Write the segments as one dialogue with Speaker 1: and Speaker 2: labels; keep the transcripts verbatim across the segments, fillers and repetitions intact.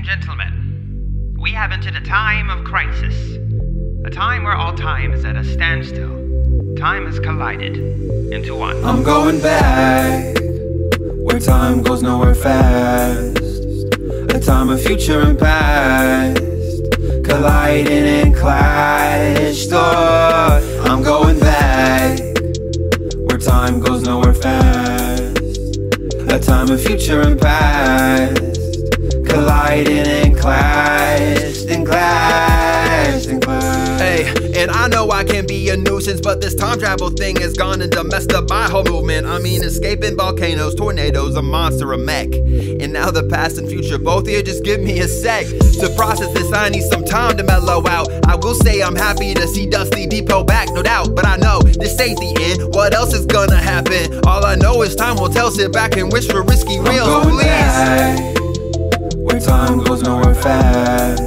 Speaker 1: gentlemen, we have entered a time of crisis. A time where all time is at a standstill. Time has collided into one.
Speaker 2: I'm going back, where time goes nowhere fast. A time of future and past, colliding and clashed. Oh, I'm going back, where time goes nowhere fast. A time of future and past, colliding and clashed and clashed and clashed.
Speaker 3: Hey, and I know I can be a nuisance, but this time travel thing has gone and done messed up my whole movement. I mean, escaping volcanoes, tornadoes, a monster, a mech. And now the past and future, both here, just give me a sec to process this. I need some time to mellow out. I will say I'm happy to see Dusty Depot back, no doubt. But I know this ain't the end. What else is gonna happen? All I know is time will tell. Sit back and wish for risky reels,
Speaker 2: I'm going
Speaker 3: please.
Speaker 2: back, where time goes nowhere fast.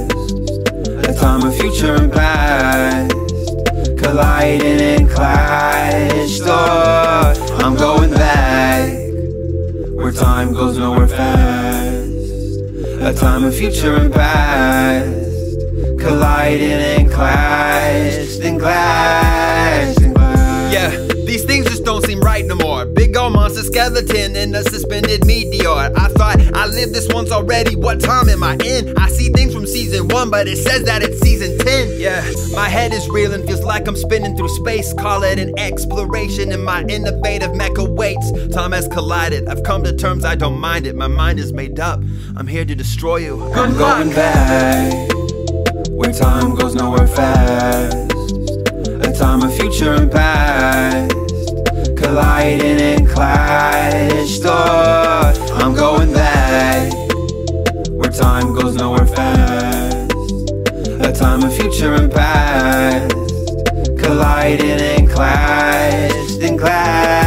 Speaker 2: A time of future and past, colliding and clashed. Oh, I'm going back, where time goes nowhere fast. A time of future and past, colliding and clashed and clashed and clashed.
Speaker 3: Yeah, these things just don't seem right no more. Big old monster skeleton in a suspended meteor. I thought I lived this once already. What time am I in? I see things from season one, but it says that it's season ten. Yeah, my head is reeling, feels like I'm spinning through space. Call it an exploration, and my innovative mecha waits. Time has collided. I've come to terms, I don't mind it. My mind is made up. I'm here to destroy you. Good
Speaker 2: I'm
Speaker 3: luck.
Speaker 2: going back, where time goes nowhere fast. A time of future and past, colliding and clashed. Oh, I'm going back, where time goes nowhere fast. A time of future and past, colliding and clashed and clashed.